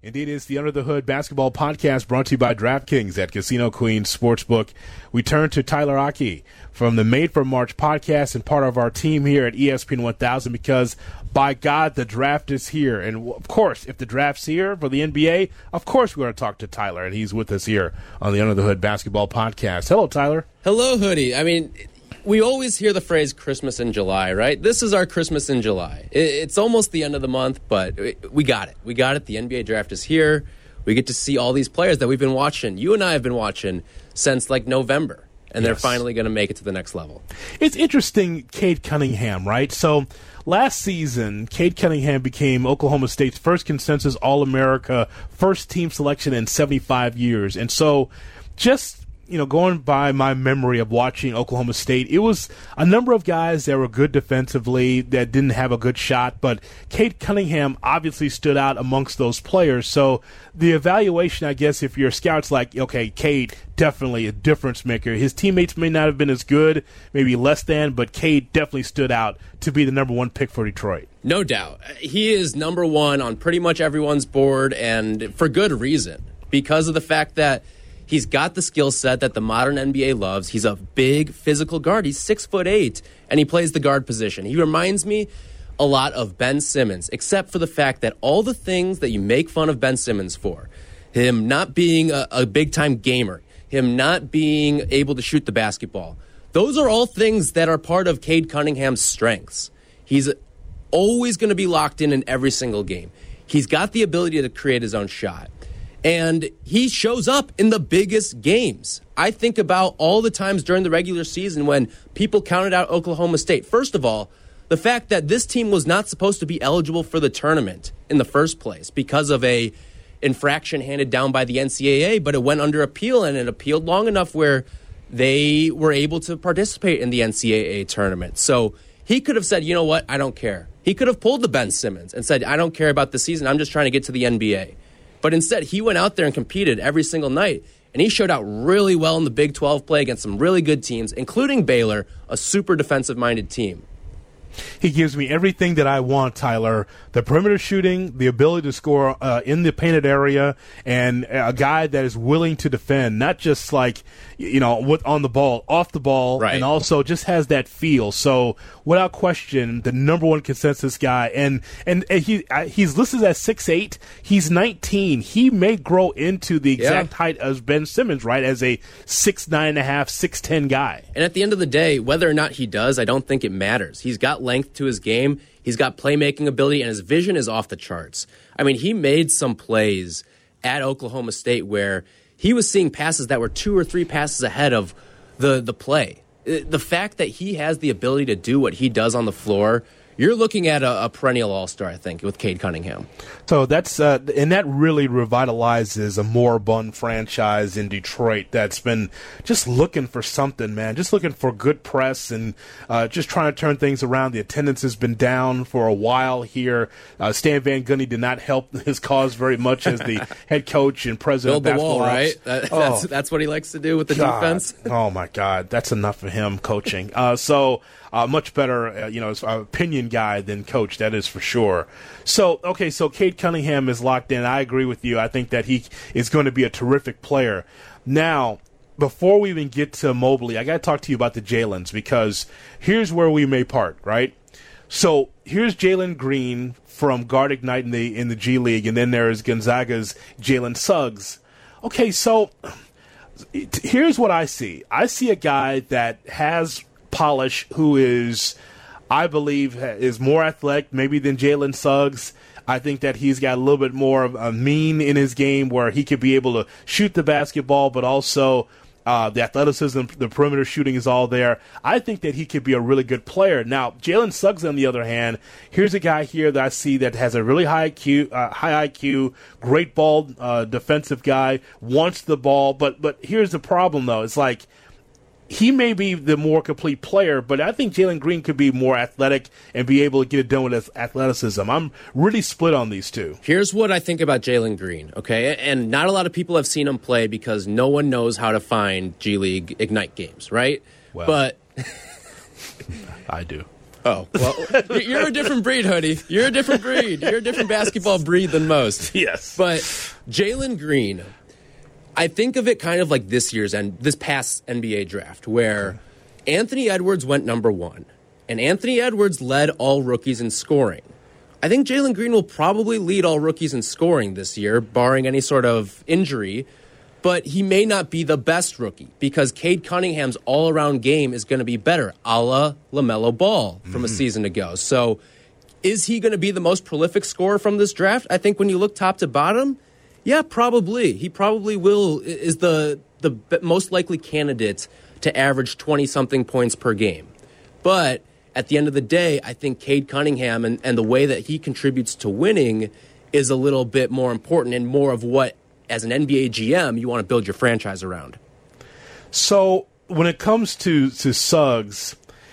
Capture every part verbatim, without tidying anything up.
Indeed, it's the Under the Hood basketball podcast brought to you by DraftKings at Casino Queen Sportsbook. We turn to Tyler Aki from the Made for March podcast and part of our team here at E S P N one thousand because, by God, the draft is here. And, of course, if the draft's here for the N B A, of course we're going to talk to Tyler, and he's with us here on the Under the Hood basketball podcast. Hello, Tyler. Hello, Hoodie. I mean, we always hear the phrase Christmas in July, right? This is our Christmas in July. It's almost the end of the month, but we got it. We got it. The N B A draft is here. We get to see all these players that we've been watching. You and I have been watching since, like, November, and yes, they're finally going to make it to the next level. It's interesting, Cade Cunningham, right? So last season, Cade Cunningham became Oklahoma State's first consensus All-America, first team selection in seventy-five years. And so just you know, going by my memory of watching Oklahoma State, it was a number of guys that were good defensively that didn't have a good shot, but Cade Cunningham obviously stood out amongst those players. So the evaluation, I guess, if you're scouts, like, okay, Cade, definitely a difference maker. His teammates may not have been as good, maybe less than, but Cade definitely stood out to be the number one pick for Detroit. No doubt. He is number one on pretty much everyone's board, and for good reason, because of the fact that he's got the skill set that the modern N B A loves. He's a big physical guard. He's six foot eight, and he plays the guard position. He reminds me a lot of Ben Simmons, except for the fact that all the things that you make fun of Ben Simmons for, him not being a, a big-time gamer, him not being able to shoot the basketball, those are all things that are part of Cade Cunningham's strengths. He's always going to be locked in in every single game. He's got the ability to create his own shot. And he shows up in the biggest games. I think about all the times during the regular season when people counted out Oklahoma State. First of all, the fact that this team was not supposed to be eligible for the tournament in the first place because of a infraction handed down by the N C double A, but it went under appeal, and it appealed long enough where they were able to participate in the N C double A tournament. So he could have said, you know what, I don't care. He could have pulled the Ben Simmons and said, I don't care about the season. I'm just trying to get to the N B A. But instead, he went out there and competed every single night, and he showed out really well in the Big twelve play against some really good teams, including Baylor, a super defensive-minded team. He gives me everything that I want, Tyler. The perimeter shooting, the ability to score uh, in the painted area, and a guy that is willing to defend, not just like, you know, with, on the ball, off the ball, right, and also just has that feel. So without question, the number one consensus guy. And and, and he uh, he's listed as six eight. He's nineteen. He may grow into the exact yeah. height as Ben Simmons, right, as a six nine and a half, six ten guy. And at the end of the day, whether or not he does, I don't think it matters. He's got length to his game. He's got playmaking ability, and his vision is off the charts. I mean, he made some plays at Oklahoma State where he was seeing passes that were two or three passes ahead of the, the play. The fact that he has the ability to do what he does on the floor, you're looking at a, a perennial all-star, I think, with Cade Cunningham. So that's uh, and that really revitalizes a moribund franchise in Detroit that's been just looking for something, man, just looking for good press and uh, just trying to turn things around. The attendance has been down for a while here. Uh, Stan Van Gundy did not help his cause very much as the head coach and president Build of the basketball. Wall, right? That, oh, that's, that's what he likes to do with the God. defense. Oh, my God. That's enough for him coaching. Uh, so uh, much better, uh, you know, opinion guy than coach, that is for sure. So, okay, so Cade Cunningham is locked in. I agree with you. I think that he is going to be a terrific player. Now, before we even get to Mobley, I got to talk to you about the Jalen's, because here's where we may part, right? So here's Jalen Green from Guard Ignite in the in the G League, and then there's Gonzaga's Jalen Suggs. Okay, so here's what I see. I see a guy that has polish, who is, I believe, is more athletic maybe than Jalen Suggs. I think that he's got a little bit more of a mean in his game where he could be able to shoot the basketball, but also uh, the athleticism, the perimeter shooting is all there. I think that he could be a really good player. Now, Jalen Suggs, on the other hand, here's a guy here that I see that has a really high I Q, uh, high I Q, great ball uh, defensive guy, wants the ball, but but here's the problem, though. It's like, he may be the more complete player, but I think Jalen Green could be more athletic and be able to get it done with his athleticism. I'm really split on these two. Here's what I think about Jalen Green, okay? And not a lot of people have seen him play because no one knows how to find G League Ignite games, right? Well, but I do. Oh, well, you're a different breed, Hoodie. You're a different breed. You're a different basketball breed than most. Yes. But Jalen Green, I think of it kind of like this year's and this past N B A draft, where Anthony Edwards went number one, and Anthony Edwards led all rookies in scoring. I think Jalen Green will probably lead all rookies in scoring this year, barring any sort of injury. But he may not be the best rookie because Cade Cunningham's all-around game is going to be better, a la LaMelo Ball from mm. a season ago. So is he going to be the most prolific scorer from this draft? I think when you look top to bottom, yeah, probably. He probably will, is the, the most likely candidate to average twenty-something points per game. But at the end of the day, I think Cade Cunningham and, and the way that he contributes to winning is a little bit more important and more of what, as an N B A G M, you want to build your franchise around. So when it comes to, to Suggs,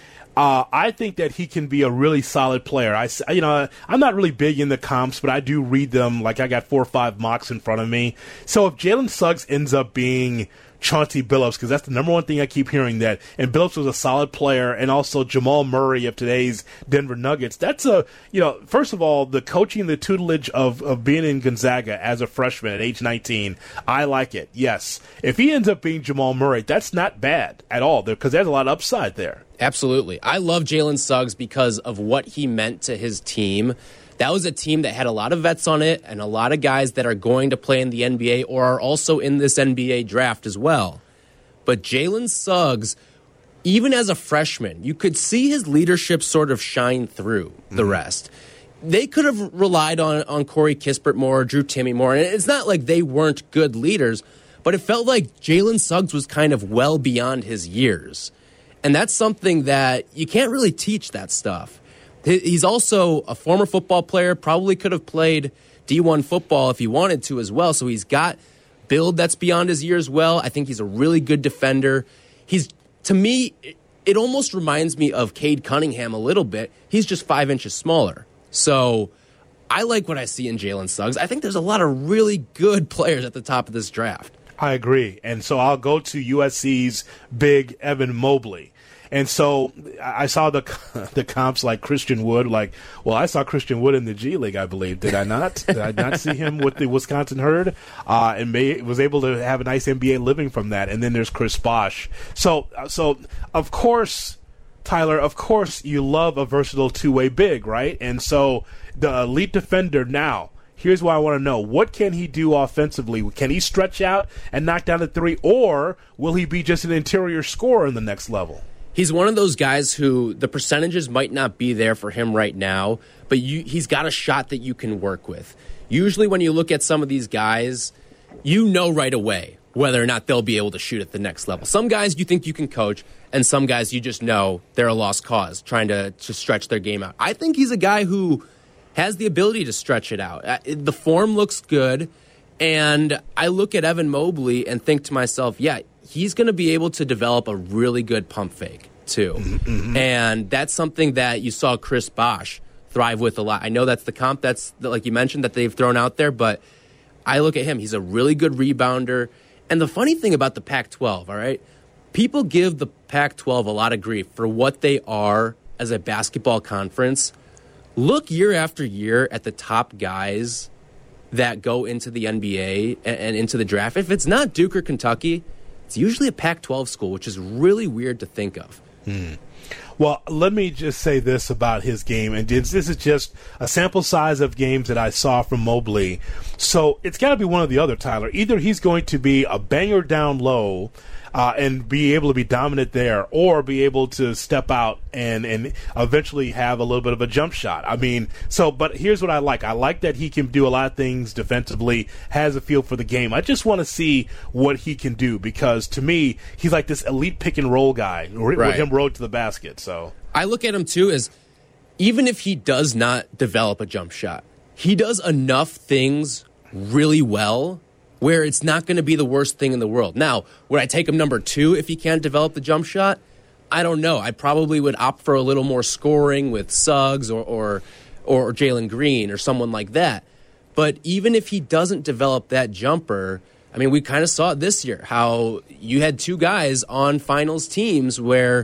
uh, I think that he can be a really solid player. I, you know, I'm not really big in the comps, but I do read them. Like I got four or five mocks in front of me. So if Jalen Suggs ends up being Chauncey Billups, because that's the number one thing I keep hearing, that and Billups was a solid player, and also Jamal Murray of today's Denver Nuggets. That's a, you know, first of all, the coaching, the tutelage of, of being in Gonzaga as a freshman at age nineteen, I like it, yes. If he ends up being Jamal Murray, that's not bad at all, because there's a lot of upside there. Absolutely. I love Jalen Suggs because of what he meant to his team. That was a team that had a lot of vets on it and a lot of guys that are going to play in the N B A or are also in this N B A draft as well. But Jalen Suggs, even as a freshman, you could see his leadership sort of shine through the mm-hmm. rest. They could have relied on, on Corey Kispert more, Drew Timme more, and it's not like they weren't good leaders, but it felt like Jalen Suggs was kind of well beyond his years. And that's something that you can't really teach that stuff. He's also a former football player, probably could have played D one football if he wanted to as well. So he's got build that's beyond his years well. I think he's a really good defender. He's, to me, it almost reminds me of Cade Cunningham a little bit. He's just five inches smaller. So I like what I see in Jalen Suggs. I think there's a lot of really good players at the top of this draft. I agree. And so I'll go to U S C's big Evan Mobley. And so I saw the the comps like Christian Wood. Like, well, I saw Christian Wood in the G League, I believe. Did I not? Did I not see him with the Wisconsin Herd? Uh, and may, was able to have a nice N B A living from that. And then there's Chris Bosh. So, so of course, Tyler, of course, you love a versatile two-way big, right? And so the elite defender now. Here's what I want to know. What can he do offensively? Can he stretch out and knock down the three, or will he be just an interior scorer in the next level? He's one of those guys who the percentages might not be there for him right now, but you, he's got a shot that you can work with. Usually when you look at some of these guys, you know right away whether or not they'll be able to shoot at the next level. Some guys you think you can coach, and some guys you just know they're a lost cause trying to, to stretch their game out. I think he's a guy who has the ability to stretch it out. The form looks good, and I look at Evan Mobley and think to myself, yeah, he's going to be able to develop a really good pump fake, too. Mm-hmm. And that's something that you saw Chris Bosh thrive with a lot. I know that's the comp that's, like you mentioned, that they've thrown out there, but I look at him. He's a really good rebounder. And the funny thing about the Pac twelve, all right, people give the Pac twelve a lot of grief for what they are as a basketball conference. Look year after year at the top guys that go into the N B A and, and into the draft. If it's not Duke or Kentucky, it's usually a Pac twelve school, which is really weird to think of. Hmm. Well, let me just say this about his game, and this is just a sample size of games that I saw from Mobley. So it's got to be one or the other, Tyler. Either he's going to be a banger down low uh, and be able to be dominant there, or be able to step out and, and eventually have a little bit of a jump shot. I mean, so, but here's what I like. I like that he can do a lot of things defensively, has a feel for the game. I just want to see what he can do, because to me, he's like this elite pick and roll guy, with right. him road to the basket. So I look at him too as, even if he does not develop a jump shot, he does enough things really well where it's not going to be the worst thing in the world. Now, would I take him number two if he can't develop the jump shot? I don't know. I probably would opt for a little more scoring with Suggs or or, or Jalen Green or someone like that. But even if he doesn't develop that jumper, I mean, we kind of saw it this year, how you had two guys on finals teams where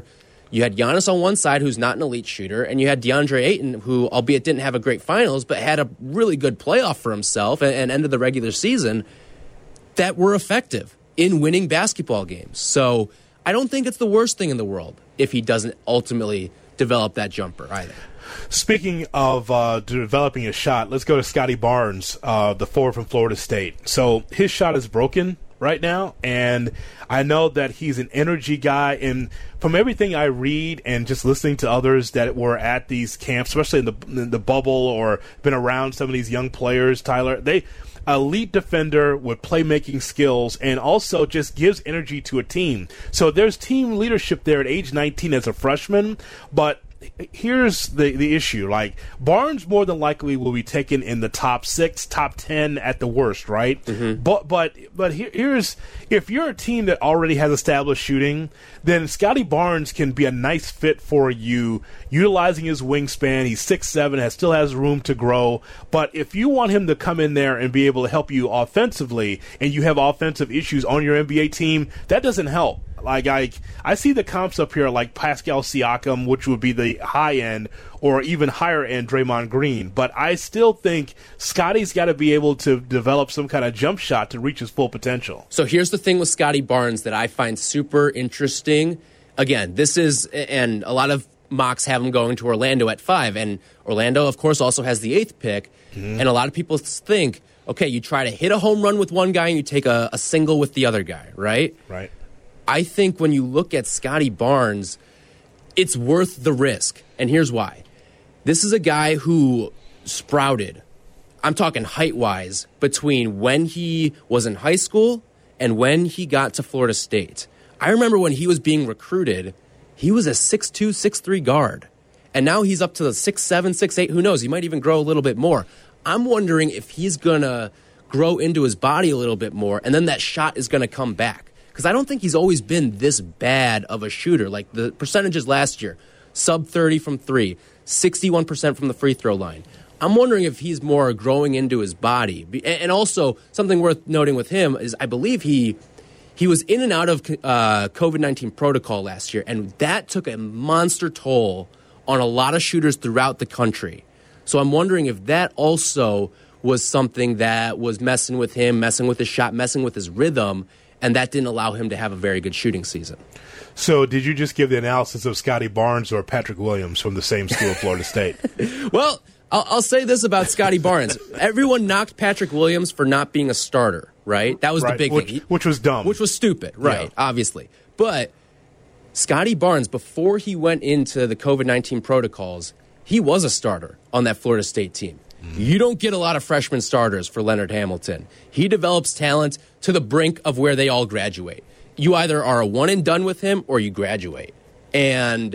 You had Giannis on one side, who's not an elite shooter, and you had DeAndre Ayton, who, albeit didn't have a great finals, but had a really good playoff for himself and, and ended the regular season, that were effective in winning basketball games. So I don't think it's the worst thing in the world if he doesn't ultimately develop that jumper either. Speaking of uh, developing a shot, let's go to Scotty Barnes, uh, the forward from Florida State. So his shot is broken right now, and I know that he's an energy guy, and from everything I read and just listening to others that were at these camps, especially in the, in the bubble or been around some of these young players, Tyler, they elite defender with playmaking skills and also just gives energy to a team. So there's team leadership there at age nineteen as a freshman, but here's the the issue. Like, Barnes more than likely will be taken in the top six, top ten at the worst, right? Mm-hmm. But but but here, here's if you're a team that already has established shooting, then Scotty Barnes can be a nice fit for you, utilizing his wingspan. He's six seven, has still has room to grow. But if you want him to come in there and be able to help you offensively, and you have offensive issues on your N B A team, that doesn't help. Like, I, I see the comps up here like Pascal Siakam, which would be the high end, or even higher end Draymond Green. But I still think Scotty's got to be able to develop some kind of jump shot to reach his full potential. So here's the thing with Scotty Barnes that I find super interesting. Again, this is, and a lot of mocks have him going to Orlando at five. And Orlando, of course, also has the eighth pick. Mm-hmm. And a lot of people think, okay, you try to hit a home run with one guy and you take a, a single with the other guy, right? Right. I think when you look at Scotty Barnes, it's worth the risk. And here's why. This is a guy who sprouted, I'm talking height-wise, between when he was in high school and when he got to Florida State. I remember when he was being recruited, he was a six two, six three guard. And now he's up to the six seven, six eight. Who knows? He might even grow a little bit more. I'm wondering if he's going to grow into his body a little bit more, and then that shot is going to come back. Because I don't think he's always been this bad of a shooter. Like the percentages last year, sub thirty from three, sixty-one percent from the free throw line. I'm wondering if he's more growing into his body. And also, something worth noting with him is I believe he he was in and out of uh, COVID nineteen protocol last year, and that took a monster toll on a lot of shooters throughout the country. So I'm wondering if that also was something that was messing with him, messing with his shot, messing with his rhythm, and that didn't allow him to have a very good shooting season. So did you just give the analysis of Scotty Barnes or Patrick Williams from the same school, Florida State? Well, I'll, I'll say this about Scotty Barnes. Everyone knocked Patrick Williams for not being a starter, right? That was right. the big which, thing. Which was dumb. Which was stupid, right, yeah. Obviously. But Scotty Barnes, before he went into the COVID nineteen protocols, he was a starter on that Florida State team. You don't get a lot of freshman starters for Leonard Hamilton. He develops talent to the brink of where they all graduate. You either are a one and done with him or you graduate. And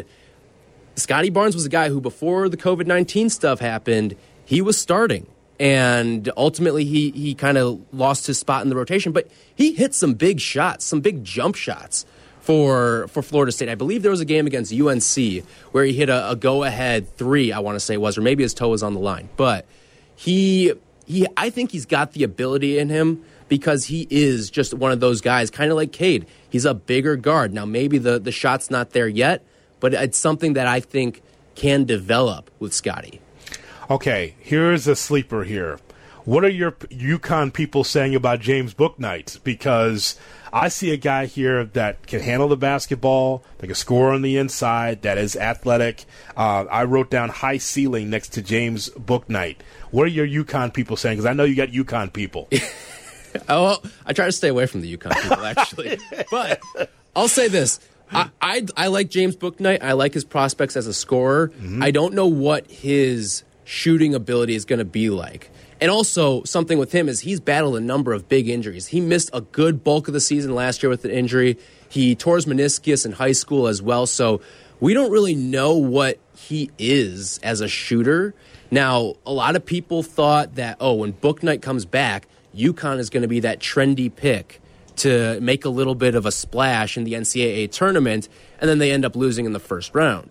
Scotty Barnes was a guy who, before the COVID nineteen stuff happened, he was starting. And ultimately, he he kind of lost his spot in the rotation. But he hit some big shots, some big jump shots for for Florida State. I believe there was a game against U N C where he hit a, a go-ahead three, I want to say it was, or maybe his toe was on the line. But he he, I think he's got the ability in him because he is just one of those guys, kind of like Cade. He's a bigger guard. Now, maybe the, the shot's not there yet, but it's something that I think can develop with Scotty. Okay, here's a sleeper here. What are your UConn people saying about James Bouknight? Because I see a guy here that can handle the basketball, that can score on the inside, that is athletic. Uh, I wrote down high ceiling next to James Bouknight. What are your UConn people saying? Because I know you got UConn people. oh, well, I try to stay away from the UConn people, actually. But I'll say this. I, I, I like James Bouknight. I like his prospects as a scorer. Mm-hmm. I don't know what his shooting ability is going to be like. And also, something with him is he's battled a number of big injuries. He missed a good bulk of the season last year with an injury. He tore his meniscus in high school as well. So we don't really know what he is as a shooter. Now, a lot of people thought that, oh, when Bouknight comes back, UConn is going to be that trendy pick to make a little bit of a splash in the N C double A tournament, and then they end up losing in the first round.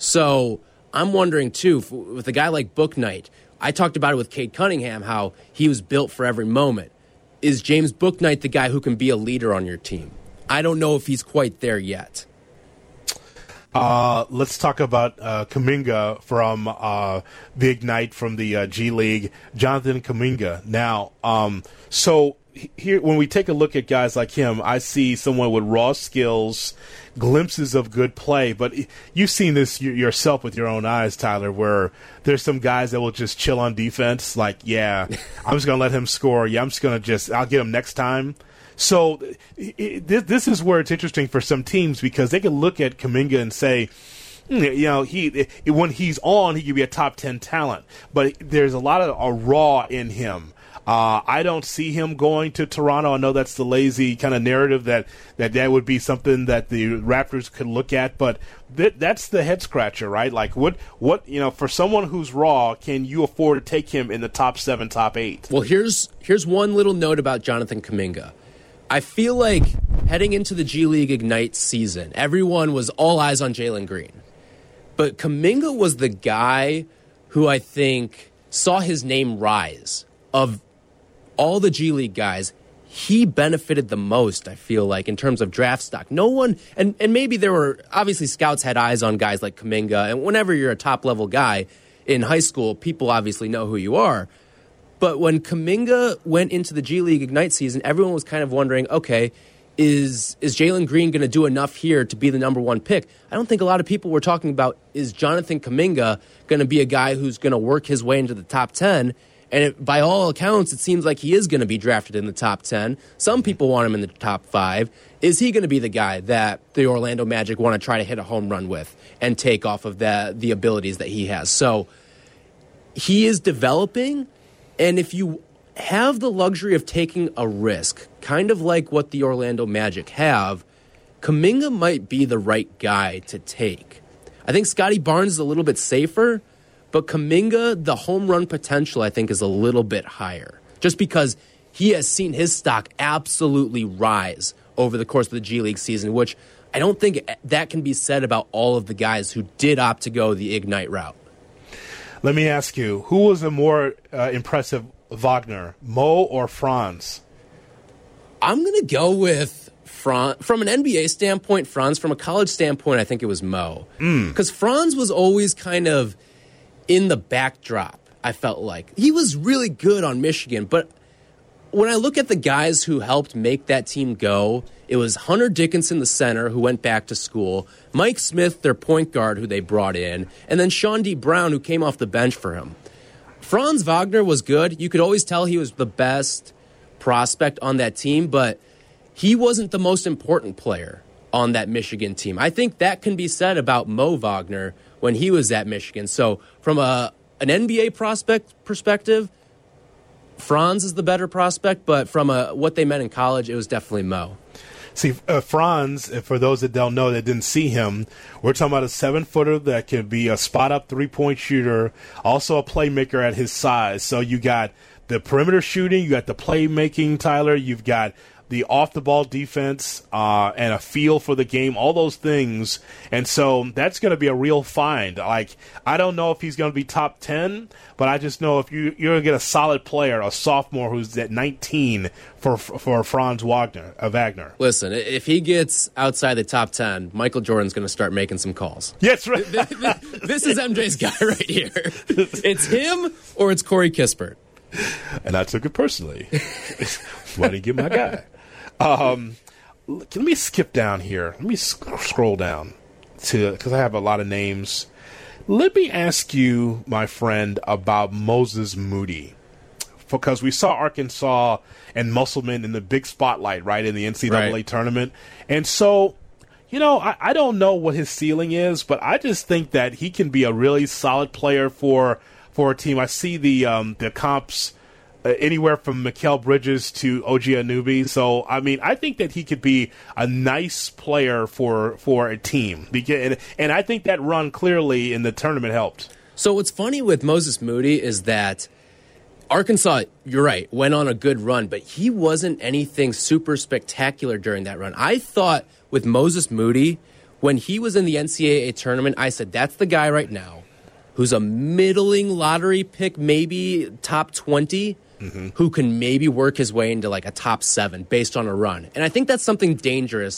So I'm wondering, too, with a guy like Bouknight, I talked about it with Cade Cunningham, how he was built for every moment. Is James Bouknight the guy who can be a leader on your team? I don't know if he's quite there yet. Uh, let's talk about uh, Kuminga from uh, the Ignite from the uh, G League, Jonathan Kuminga. Now, um, so here, when we take a look at guys like him, I see someone with raw skills, glimpses of good play. But you've seen this yourself with your own eyes, Tyler, where there's some guys that will just chill on defense. Like, yeah, I'm just going to let him score. Yeah, I'm just going to just, I'll get him next time. So it, this is where it's interesting for some teams because they can look at Kuminga and say, you know, he when he's on, he could be a top ten talent. But there's a lot of a raw in him. Uh, I don't see him going to Toronto. I know that's the lazy kind of narrative that, that that would be something that the Raptors could look at, but th- that's the head scratcher, right? Like, what, what you know, for someone who's raw, can you afford to take him in the top seven, top eight? Well, here's here's one little note about Jonathan Kuminga. I feel like heading into the G League Ignite season, everyone was all eyes on Jalen Green. But Kuminga was the guy who I think saw his name rise. Of all the G League guys, he benefited the most, I feel like, in terms of draft stock. No one, and, and maybe there were, obviously scouts had eyes on guys like Kuminga, and whenever you're a top-level guy in high school, people obviously know who you are. But when Kuminga went into the G League Ignite season, everyone was kind of wondering, okay, is is Jalen Green going to do enough here to be the number one pick? I don't think a lot of people were talking about, is Jonathan Kuminga going to be a guy who's going to work his way into the top ten? And it, by all accounts, it seems like he is going to be drafted in the top ten. Some people want him in the top five. Is he going to be the guy that the Orlando Magic want to try to hit a home run with and take off of the, the abilities that he has? So he is developing. And if you have the luxury of taking a risk, kind of like what the Orlando Magic have, Kuminga might be the right guy to take. I think Scotty Barnes is a little bit safer, but Kuminga, the home run potential, I think, is a little bit higher. Just because he has seen his stock absolutely rise over the course of the G League season, which I don't think that can be said about all of the guys who did opt to go the Ignite route. Let me ask you, who was a more uh, impressive Wagner, Mo or Franz? I'm going to go with Franz. From an N B A standpoint, Franz. From a college standpoint, I think it was Mo. Because mm. Franz was always kind of in the backdrop, I felt like. He was really good on Michigan, but when I look at the guys who helped make that team go, it was Hunter Dickinson, the center, who went back to school, Mike Smith, their point guard, who they brought in, and then Sean D. Brown, who came off the bench for him. Franz Wagner was good. You could always tell he was the best prospect on that team, but he wasn't the most important player on that Michigan team. I think that can be said about Mo Wagner when he was at Michigan. So from a an N B A prospect perspective, Franz is the better prospect, but from a what they meant in college, it was definitely Mo. See, uh, Franz, for those that don't know, that didn't see him, we're talking about a seven-footer that can be a spot-up three-point shooter, also a playmaker at his size. So you got the perimeter shooting, you got the playmaking, Tyler, you've got the off-the-ball defense, uh, and a feel for the game, all those things. And so that's going to be a real find. Like, I don't know if he's going to be top ten, but I just know if you, you're going to get a solid player, a sophomore who's at nineteen for for Franz Wagner. Uh, Wagner. Listen, if he gets outside the top ten, Michael Jordan's going to start making some calls. Yes, right. This is M J's guy right here. It's him or it's Corey Kispert. And I took it personally. Why didn't you get my guy? Um, let me skip down here. Let me sc- scroll down to because I have a lot of names. Let me ask you, my friend, about Moses Moody, because we saw Arkansas and Musselman in the big spotlight, right, in the N C double A right. tournament, and so. You know, I, I don't know what his ceiling is, but I just think that he can be a really solid player for for a team. I see the um, the comps uh, anywhere from Mikal Bridges to O G Anunoby. So, I mean, I think that he could be a nice player for for a team. And, and I think that run clearly in the tournament helped. So what's funny with Moses Moody is that Arkansas, you're right, went on a good run, but he wasn't anything super spectacular during that run. I thought with Moses Moody, when he was in the N C double A tournament, I said, that's the guy right now who's a middling lottery pick, maybe top twenty, mm-hmm. who can maybe work his way into like a top seven based on a run. And I think that's something dangerous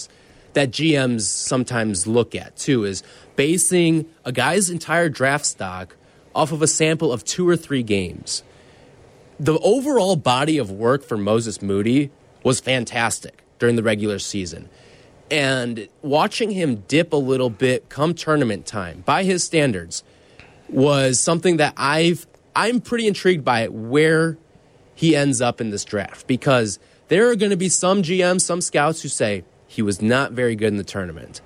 that G Ms sometimes look at, too, is basing a guy's entire draft stock off of a sample of two or three games. The overall body of work for Moses Moody was fantastic during the regular season. And watching him dip a little bit come tournament time, by his standards, was something that I've, I'm pretty intrigued by where he ends up in this draft. Because there are going to be some G Ms, some scouts who say he was not very good in the tournament.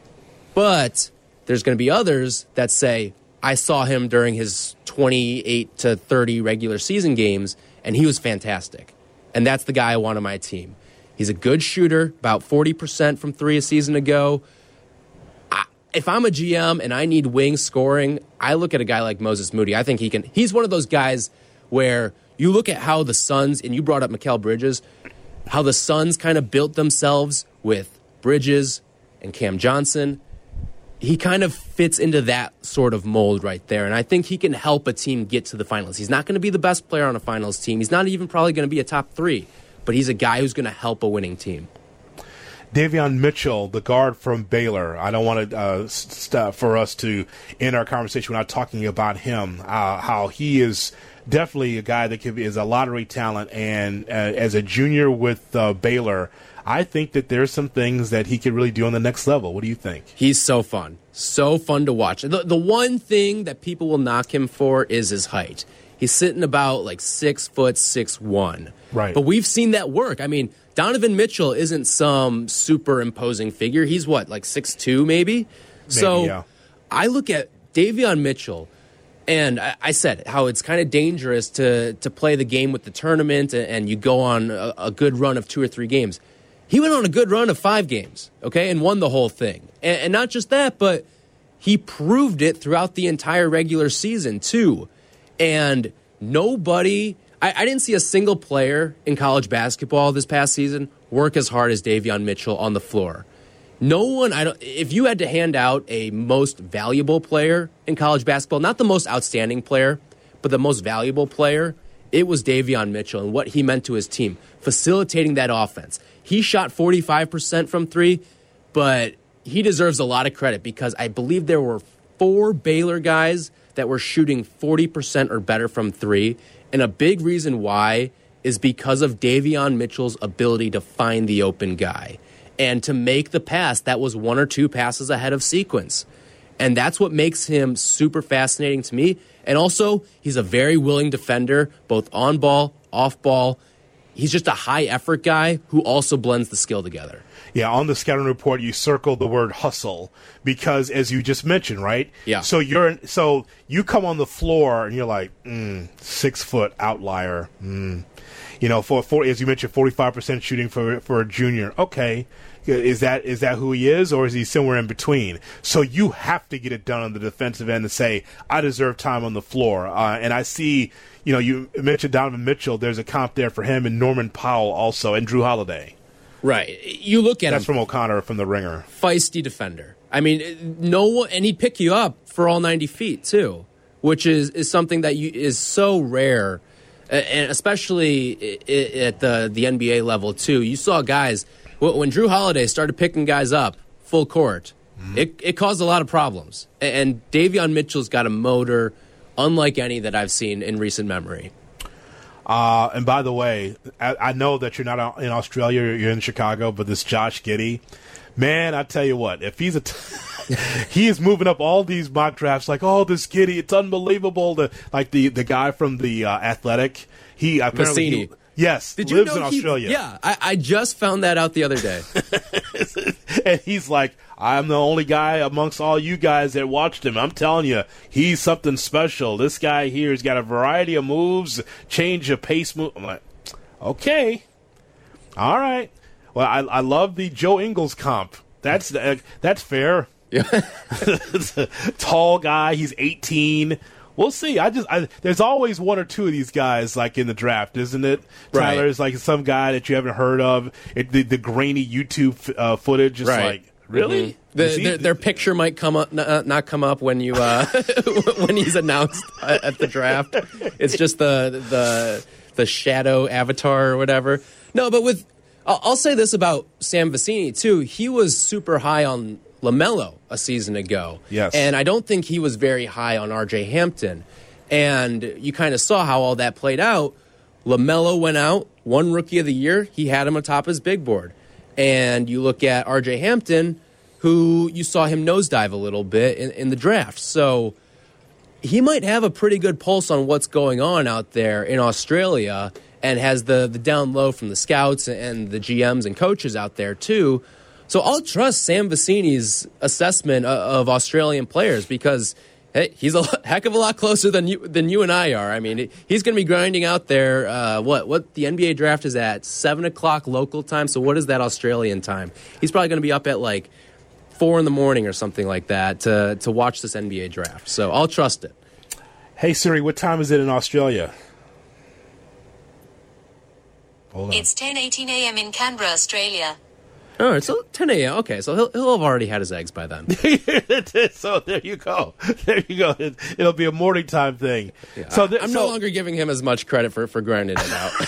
But there's going to be others that say, I saw him during his twenty-eight to thirty regular season games, and he was fantastic. And that's the guy I want on my team. He's a good shooter, about forty percent from three a season ago. I, if I'm a G M and I need wing scoring, I look at a guy like Moses Moody. I think he can. He's one of those guys where you look at how the Suns, and you brought up Mikal Bridges, how the Suns kind of built themselves with Bridges and Cam Johnson. He kind of fits into that sort of mold right there, and I think he can help a team get to the finals. He's not going to be the best player on a finals team. He's not even probably going to be a top three, but he's a guy who's going to help a winning team. Davion Mitchell, the guard from Baylor. I don't want to uh, st- for us to end our conversation without talking about him, uh, how he is definitely a guy that could be, is a lottery talent, and uh, as a junior with uh, Baylor, I think that there's some things that he could really do on the next level. What do you think? He's so fun. So fun to watch. The, the one thing that people will knock him for is his height. He's sitting about like six foot six one. Right. But we've seen that work. I mean, Donovan Mitchell isn't some super imposing figure. He's what, like six two maybe? maybe so yeah. I look at Davion Mitchell, and I, I said how it's kind of dangerous to to play the game with the tournament and, and you go on a, a good run of two or three games. He went on a good run of five games, okay, and won the whole thing. And, and not just that, but he proved it throughout the entire regular season, too. And nobody, I, I didn't see a single player in college basketball this past season work as hard as Davion Mitchell on the floor. No one, I don't, if you had to hand out a most valuable player in college basketball, not the most outstanding player, but the most valuable player, it was Davion Mitchell and what he meant to his team, facilitating that offense. He shot forty-five percent from three, but he deserves a lot of credit because I believe there were four Baylor guys that were shooting forty percent or better from three. And a big reason why is because of Davion Mitchell's ability to find the open guy and to make the pass that was one or two passes ahead of sequence. And that's what makes him super fascinating to me. And also, he's a very willing defender, both on ball, off ball. He's just a high-effort guy who also blends the skill together. Yeah, on the scouting report, you circled the word hustle because, as you just mentioned, right? Yeah. So you're so you come on the floor and you're like, mm, six foot outlier. Mm. You know, for, for as you mentioned, forty-five percent shooting for for a junior. Okay, is that is that who he is, or is he somewhere in between? So you have to get it done on the defensive end and say, I deserve time on the floor. Uh, and I see. You know, you mentioned Donovan Mitchell. There's a comp there for him and Norman Powell also, and Drew Holiday. Right. You look at That's him. from O'Connor from the Ringer. Feisty defender. I mean, no one, and he'd pick you up for all ninety feet too, which is, is something that you, is so rare, and especially at the the N B A level too. You saw guys when Drew Holiday started picking guys up full court. Mm-hmm. It it caused a lot of problems, and Davion Mitchell's got a motor unlike any that I've seen in recent memory. Uh, and by the way, I, I know that you're not in Australia, you're in Chicago, but this Josh Giddey, man, I tell you what, if he's a, t- he is moving up all these mock drafts like, oh, this Giddey, it's unbelievable. The like the, the guy from the uh, Athletic, he apparently, he, yes, Did lives you know in he, Australia. Yeah, I, I just found that out the other day. And he's like, I'm the only guy amongst all you guys that watched him. I'm telling you, he's something special. This guy here has got a variety of moves, change of pace move. I'm like, okay. All right. Well, I, I love the Joe Ingles comp. That's uh, that's fair. Yeah. Tall guy. He's eighteen. We'll see. I just I, there's always one or two of these guys like in the draft, isn't it? Right. Tyler's like some guy that you haven't heard of. It, the, the grainy YouTube uh, footage is Right. like, really? Mm-hmm. The, Is he- their, their picture might come up, not, not come up when you uh, when he's announced at the draft. It's just the the the shadow avatar or whatever. No, but with I'll, I'll say this about Sam Vecini, too. He was super high on LaMelo a season ago. Yes. And I don't think he was very high on R J Hampton. And you kind of saw how all that played out. LaMelo went out, won Rookie of the Year. He had him atop his big board. And you look at R J Hampton, who you saw him nosedive a little bit in, in the draft. So he might have a pretty good pulse on what's going on out there in Australia and has the, the down low from the scouts and the G Ms and coaches out there, too. So I'll trust Sam Vecini's assessment of Australian players because, hey, he's a heck of a lot closer than you than you and I are. I mean, he's going to be grinding out there. Uh, what what the N B A draft is at seven o'clock local time. So what is that Australian time? He's probably going to be up at like four in the morning or something like that to to watch this N B A draft. So I'll trust it. Hey Siri, what time is it in Australia? Hold on. It's ten eighteen a.m. in Canberra, Australia. All right, so ten a.m. Okay, so he'll he'll have already had his eggs by then. So there you go. There you go. It, it'll be a morning time thing. Yeah, so th- I'm so, no longer giving him as much credit for, for grinding it out.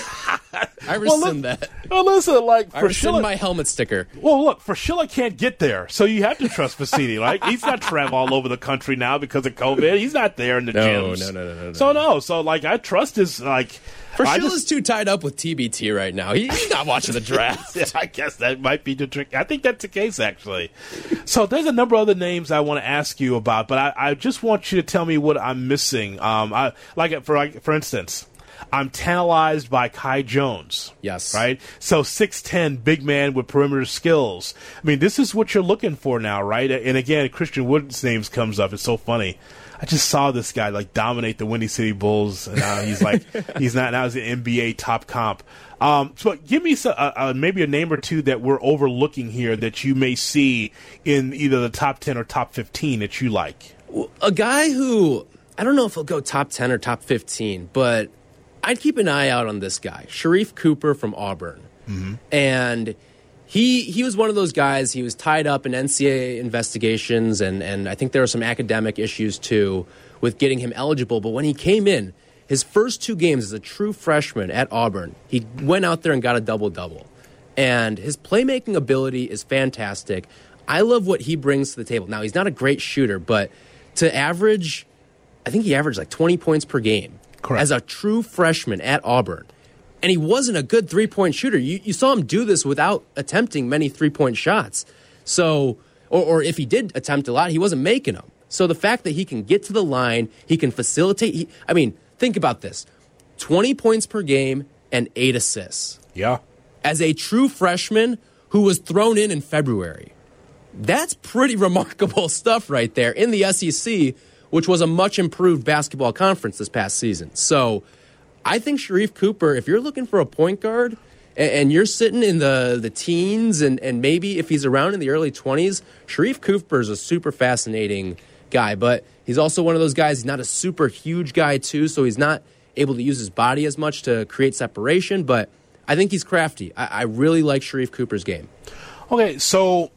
I rescind well, look, that. Well, listen, like I for rescind Schiller, my helmet sticker. Well, look, Frashilla can't get there, so you have to trust Vecini. Like he's not traveling all over the country now because of COVID. He's not there in the No, gyms. no, no, no, no, no. So no, so like I trust his like. Frashilla's just, too tied up with T B T right now. He, he's not watching the draft. Yeah, I guess that might be the trick. I think that's the case, actually. So there's a number of other names I want to ask you about, but I, I just want you to tell me what I'm missing. Um, I like for like, for instance, I'm tantalized by Kai Jones. Yes. Right? So six ten, big man with perimeter skills. I mean, this is what you're looking for now, right? And again, Christian Wood's name comes up. It's so funny. I just saw this guy like dominate the Windy City Bulls, and now he's like he's not now he's an N B A top comp. Um, so give me some, uh, uh, maybe a name or two that we're overlooking here that you may see in either the top ten or top fifteen that you like. A guy who I don't know if he'll go top ten or top fifteen, but I'd keep an eye out on this guy, Sharif Cooper from Auburn, mm-hmm. and. He he was one of those guys. He was tied up in N C double A investigations, and, and I think there were some academic issues, too, with getting him eligible. But when he came in, his first two games as a true freshman at Auburn, he went out there and got a double-double. And his playmaking ability is fantastic. I love what he brings to the table. Now, he's not a great shooter, but to average, I think he averaged like twenty points per game. Correct. As a true freshman at Auburn. And he wasn't a good three-point shooter. You, you saw him do this without attempting many three-point shots. So, or, or if he did attempt a lot, he wasn't making them. So the fact that he can get to the line, he can facilitate. He, I mean, think about this. twenty points per game and eight assists. Yeah. As a true freshman who was thrown in in February. That's pretty remarkable stuff right there in the S E C, which was a much improved basketball conference this past season. So I think Sharif Cooper, if you're looking for a point guard and, and you're sitting in the, the teens and, and maybe if he's around in the early twenties, Sharif Cooper is a super fascinating guy. But he's also one of those guys, he's not a super huge guy too, so he's not able to use his body as much to create separation. But I think he's crafty. I, I really like Sharif Cooper's game. Okay, so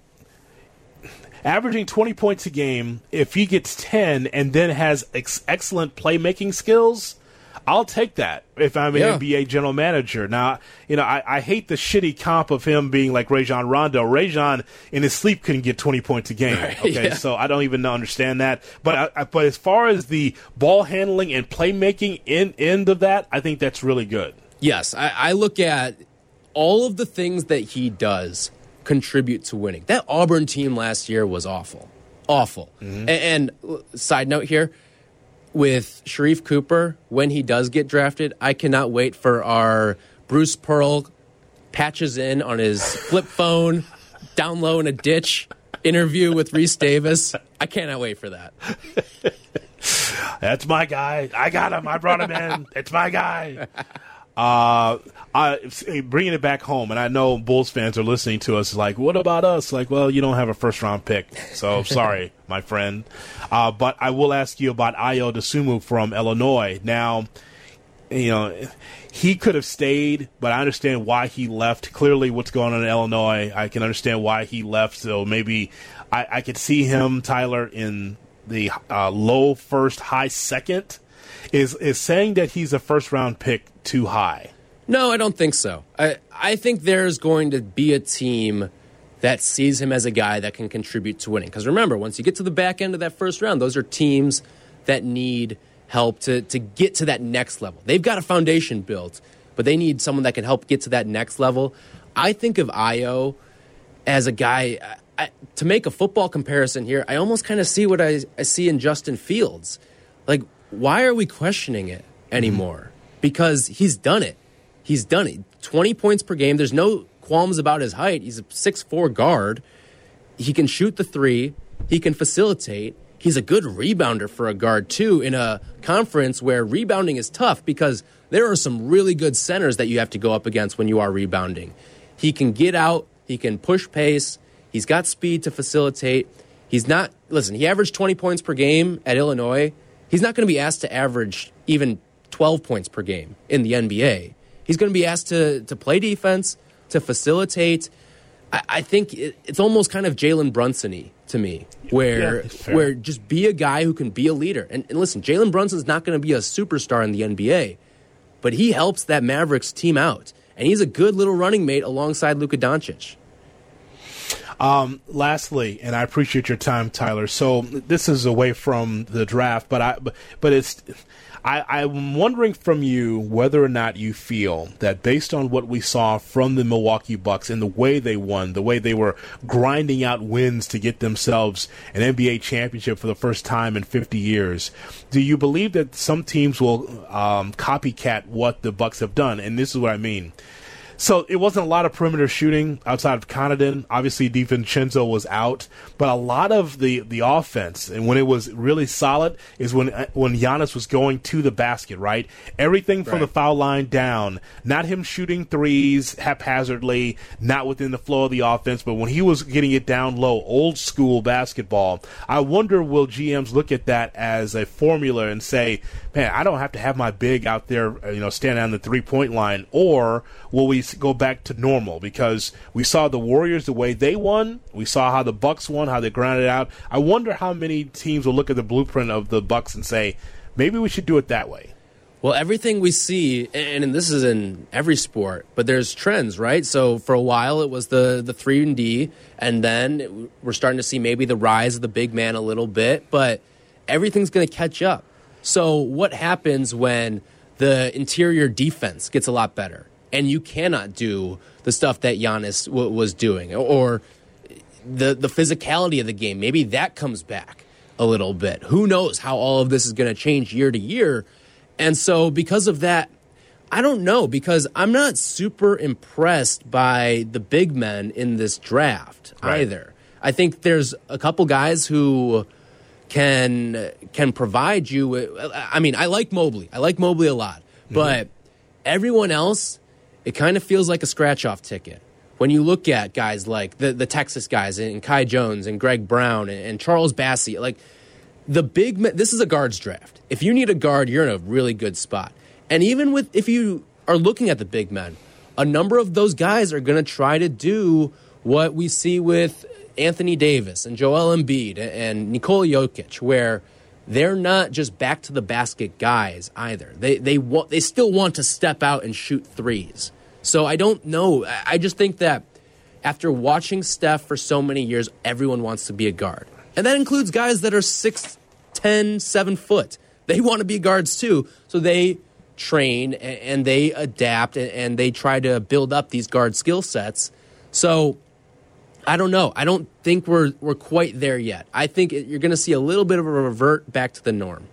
averaging twenty points a game, if he gets ten and then has ex- excellent playmaking skills, I'll take that if I'm an yeah. N B A general manager. Now, you know, I, I hate the shitty comp of him being like Rajon Rondo. Rajon, in his sleep, couldn't get twenty points a game. Right, okay, yeah. so I don't even understand that. But I, I, but as far as the ball handling and playmaking in, end of that, I think that's really good. Yes, I, I look at all of the things that he does contribute to winning. That Auburn team last year was awful. Awful. Mm-hmm. And, and side note here, with Sharif Cooper, when he does get drafted, I cannot wait for our Bruce Pearl patches in on his flip phone, down low in a ditch interview with Reese Davis. I cannot wait for that. That's my guy. I got him. I brought him in. It's my guy. Uh, I, bringing it back home, and I know Bulls fans are listening to us like, what about us? Like, well, you don't have a first-round pick, so sorry, my friend. Uh, but I will ask you about Ayo Dosunmu from Illinois. Now, you know, he could have stayed, but I understand why he left. Clearly what's going on in Illinois, I can understand why he left, so maybe I, I could see him, Tyler, in the uh, low first, high second. Is is saying that he's a first-round pick too high? No, I don't think so. I, I think there's going to be a team that sees him as a guy that can contribute to winning. Because remember, once you get to the back end of that first round, those are teams that need help to, to get to that next level. They've got a foundation built, but they need someone that can help get to that next level. I think of Ayo as a guy, I, to make a football comparison here, I almost kind of see what I, I see in Justin Fields. Like, why are we questioning it anymore? Mm-hmm. Because he's done it. He's done it. twenty points per game. There's no qualms about his height. He's a six foot four guard. He can shoot the three. He can facilitate. He's a good rebounder for a guard, too, in a conference where rebounding is tough because there are some really good centers that you have to go up against when you are rebounding. He can get out. He can push pace. He's got speed to facilitate. He's not, listen, he averaged twenty points per game at Illinois. He's not going to be asked to average even twelve points per game in the N B A. He's going to be asked to to play defense, to facilitate. I, I think it, it's almost kind of Jalen Brunson-y to me, where yeah, where just be a guy who can be a leader. And, and listen, Jalen Brunson's not going to be a superstar in the N B A, but he helps that Mavericks team out. And he's a good little running mate alongside Luka Doncic. Um, lastly, and I appreciate your time, Tyler. So this is away from the draft, but I, but, but it's, I, I'm wondering from you whether or not you feel that based on what we saw from the Milwaukee Bucks and the way they won, the way they were grinding out wins to get themselves an N B A championship for the first time in fifty years, do you believe that some teams will um, copycat what the Bucks have done? And this is what I mean. So it wasn't a lot of perimeter shooting outside of Connaughton. Obviously, DiVincenzo was out. But a lot of the, the offense, and when it was really solid, is when when Giannis was going to the basket, right? Everything from right. the foul line down. Not him shooting threes haphazardly, not within the flow of the offense, but when he was getting it down low, old school basketball. I wonder, will G Ms look at that as a formula and say, man, I don't have to have my big out there, you know, standing on the three-point line, or will we go back to normal? Because we saw the Warriors, the way they won. We saw how the Bucks won, how they grounded out. I wonder how many teams will look at the blueprint of the Bucks and say, maybe we should do it that way. Well, everything we see, and this is in every sport, but there's trends, right? So for a while it was the, the three and D, and then we're starting to see maybe the rise of the big man a little bit, but everything's going to catch up. So what happens when the interior defense gets a lot better and you cannot do the stuff that Giannis w- was doing, or the the physicality of the game? Maybe that comes back a little bit. Who knows how all of this is going to change year to year? And so because of that, I don't know, because I'm not super impressed by the big men in this draft right. either. I think there's a couple guys who can can provide you with, I mean, I like Mobley. I like Mobley a lot. Mm-hmm. But everyone else, it kind of feels like a scratch-off ticket. When you look at guys like the, the Texas guys and Kai Jones and Greg Brown and, and Charles Bassey, like the big men, this is a guards draft. If you need a guard, you're in a really good spot. And even with if you are looking at the big men, a number of those guys are going to try to do what we see with Anthony Davis and Joel Embiid and Nikola Jokic, where they're not just back to the basket guys either. They they want they still want to step out and shoot threes. So I don't know. I just think that after watching Steph for so many years, everyone wants to be a guard. And that includes guys that are six, ten, seven foot. They want to be guards too. So they train and they adapt and they try to build up these guard skill sets. So I don't know. I don't think we're we're quite there yet. I think it, you're going to see a little bit of a revert back to the norm.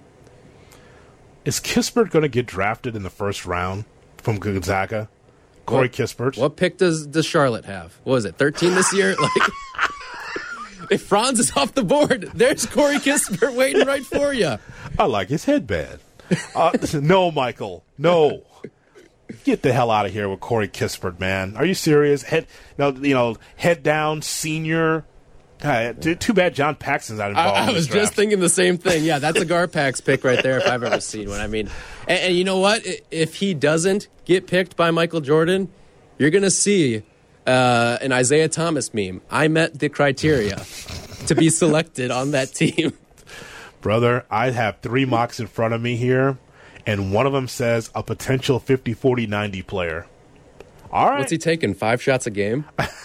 Is Kispert going to get drafted in the first round from Gonzaga? Corey what, Kispert. What pick does, does Charlotte have? What was it, thirteen this year? Like, if Franz is off the board, there's Corey Kispert waiting right for you. I like his headband. Uh, no, Michael. No. Get the hell out of here with Corey Kispert, man. Are you serious? Head, no, you know, head down, senior. God, too, too bad John Paxson's not involved. I, I in this was draft. just thinking the same thing. Yeah, that's a Garpax pick right there if I've ever seen one. I mean, and, and you know what? If he doesn't get picked by Michael Jordan, you're going to see uh, an Isaiah Thomas meme. I met the criteria to be selected on that team. Brother, I have three mocks in front of me here. and one of them says a potential fifty, forty, ninety player. All right. What's he taking? Five shots a game?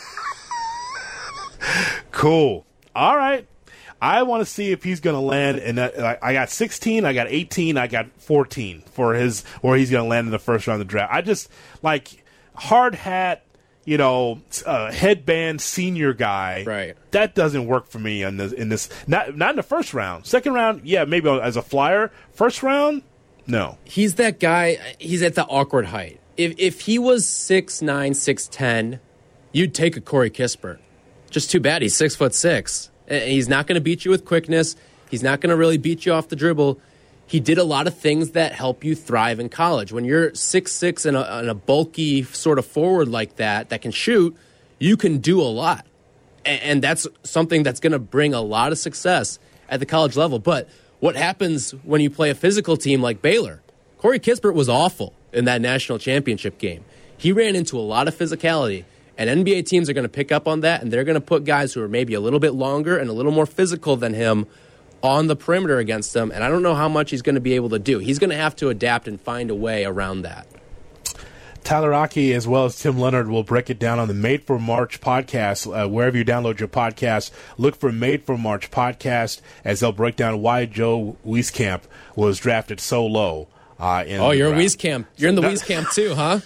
Cool. All right. I want to see if he's going to land in that. I got sixteen, I got eighteen, I got fourteen for his, where he's going to land in the first round of the draft. I just, like, hard hat, you know, uh, headband senior guy. Right. That doesn't work for me in this, in this, not, not in the first round. Second round, yeah, maybe as a flyer. First round, no. He's that guy, he's at the awkward height. If if he was six nine, six ten, you'd take a Corey Kispert. Just too bad he's six foot six. He's not going to beat you with quickness. He's not going to really beat you off the dribble. He did a lot of things that help you thrive in college. When you're six six and a, and a bulky sort of forward like that that can shoot, you can do a lot. And, and that's something that's going to bring a lot of success at the college level. But what happens when you play a physical team like Baylor? Corey Kispert was awful in that national championship game. He ran into a lot of physicality. And N B A teams are going to pick up on that, and they're going to put guys who are maybe a little bit longer and a little more physical than him on the perimeter against him. And I don't know how much he's going to be able to do. He's going to have to adapt and find a way around that. Tyler Aki, as well as Tim Leonard, will break it down on the Made for March podcast. Uh, wherever you download your podcast, look for Made for March podcast, as they'll break down why Joe Wieskamp was drafted so low. Uh, in oh, you're draft. a Wieskamp. You're in the Wieskamp too, huh?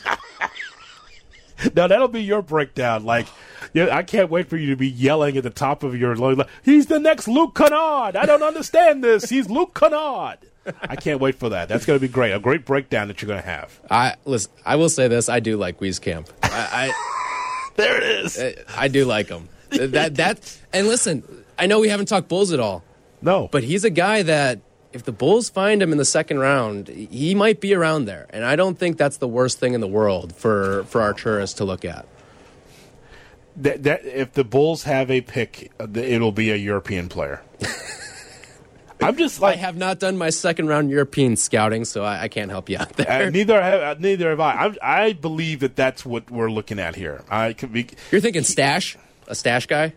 No, that'll be your breakdown. Like, yeah, I can't wait for you to be yelling at the top of your lungs, like, he's the next Luke Kennard. I don't understand this. He's Luke Kennard. I can't wait for that. That's going to be great. A great breakdown that you're going to have. I listen. I will say this. I do like Wieskamp. I, I there it is. I, I do like him. That that and listen. I know we haven't talked Bulls at all. No, but he's a guy that, if the Bulls find him in the second round, he might be around there. And I don't think that's the worst thing in the world for, for Arturas to look at. That, that if the Bulls have a pick, it'll be a European player. I'm just like, I have not done my second round European scouting, so I, I can't help you out there. Uh, neither have neither have I. I. I believe that that's what we're looking at here. I could be. You're thinking stash, a stash guy?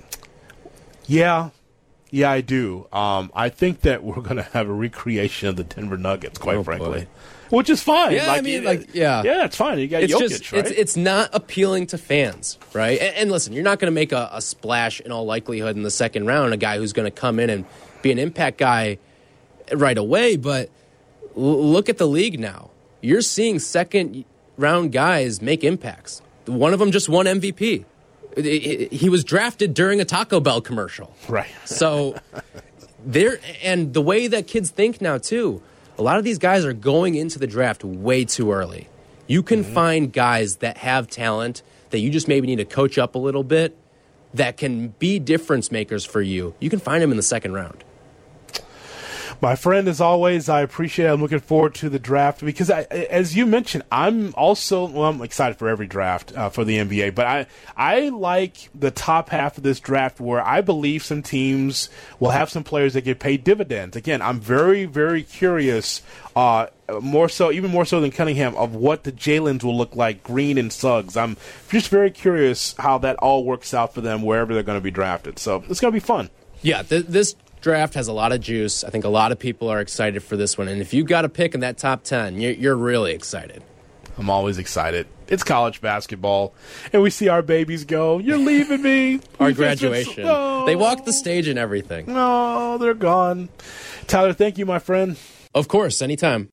Yeah. Yeah, I do. Um, I think that we're going to have a recreation of the Denver Nuggets, quite oh, frankly, boy. Which is fine. Yeah, like, I mean, it, like, yeah, yeah, it's fine. You got it's Jokic, just, right? It's, it's not appealing to fans, right? And, and listen, you're not going to make a, a splash in all likelihood in the second round. A guy who's going to come in and be an impact guy right away. But l- look at the league now. You're seeing second round guys make impacts. One of them just won M V P. He was drafted during a Taco Bell commercial. Right. So there, and the way that kids think now too, a lot of these guys are going into the draft way too early. You can mm-hmm. find guys that have talent that you just maybe need to coach up a little bit that can be difference makers for you. You can find them in the second round. My friend, as always, I appreciate it. I'm looking forward to the draft because, I, as you mentioned, I'm also well, I'm excited for every draft uh, for the N B A. But I I like the top half of this draft where I believe some teams will have some players that get paid dividends. Again, I'm very, very curious, uh, more so, even more so than Cunningham, of what the Jalen's will look like, Green and Suggs. I'm just very curious how that all works out for them wherever they're going to be drafted. So it's going to be fun. Yeah, th- this draft has a lot of juice. I think a lot of people are excited for this one. And if you got a pick in that top ten, you're, you're really excited. I'm always excited. It's college basketball, and we see our babies go. You're leaving me. Our graduation. No. They walk the stage and everything. No, they're gone. Tyler, thank you, my friend. Of course, anytime.